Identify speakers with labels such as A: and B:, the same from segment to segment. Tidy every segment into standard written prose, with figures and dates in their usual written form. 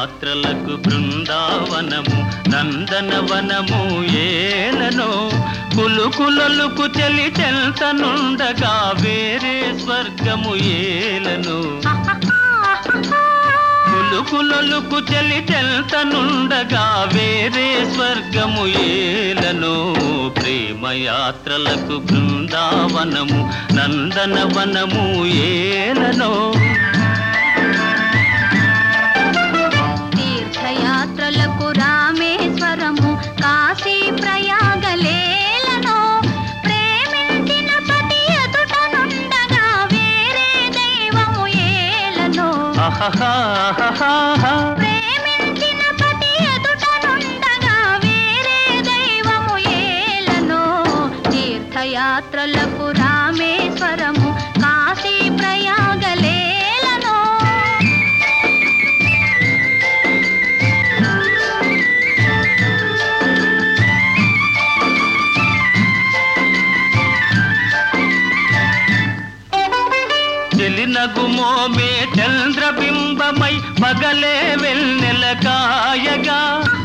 A: యాత్రలకు బృందావనము నందనవనము ఏలనో కులుకులొలుకు చెలి చెల్తనుండగా వేరే స్వర్గము ఏలనో కులుకులొలుకు చెలి చెల్తనుండగా వేరే స్వర్గము ఏలనో ప్రేమయాత్రలకు బృందావనము నందనవనము ఏలనో
B: తీర్థయాత్రలకు రామేశ్వరము కాశీ ప్రయాగలేలనో ప్రేమించిన పతి ఎదుటనుండగా వేరే దైవము ఏలనో ప్రేమించిన పతి ఎదుటనుండగా వేరే దైవము ఏలనో తీర్థయాత్రలకు రామేశ్వరము కాశీ ప్రయాగలేలనో
A: చెలినగుమోమే చంద్రబింబమై పగలే వెన్నెల కాయగా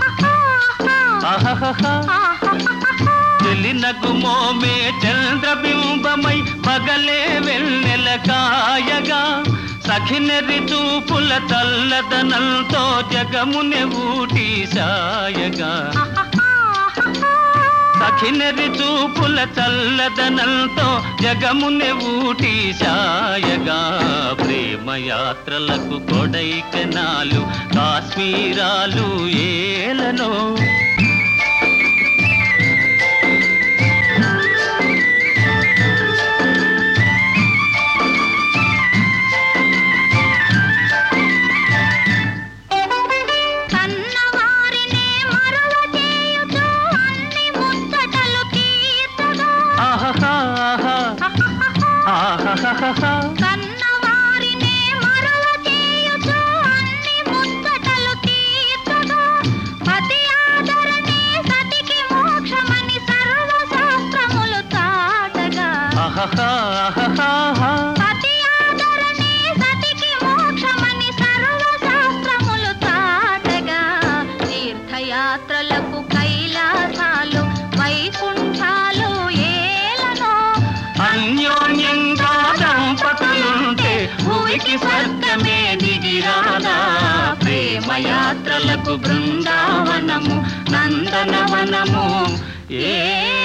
A: చెలినగుమోమే చంద్రబింబమై పగలే వెన్నెల కాయగా సఖినరి చూపుల తల్లదనంతో జగమునే ఊటి సాయగా సఖినరి చూపుల చల్లదనంతో జగమునే ఊటి సాయగా ప్రేమయాత్రలకు కొడైకెనాలు కాశ్మీరాలు ఏలనో
B: కన్నవారినే మరువ చేయుచు అన్ని ముచ్చటలు తీర్చగా పతి ఆదరణే సతికి మోక్షమని సర్వశాస్త్రములు చాటగా పతి ఆదరణే సతికి మోక్షమని సర్వశాస్త్రములు చాటగా తీర్థయాత్రలకు కైలాసాలు వైకుంఠాలు ఏలనో
A: అన్యోన్యంగా దంపతులుంటే భూమికి స్వర్గమే దిగిరాదా ప్రేమయాత్రలకు బృందావనము నందనవనము ఏ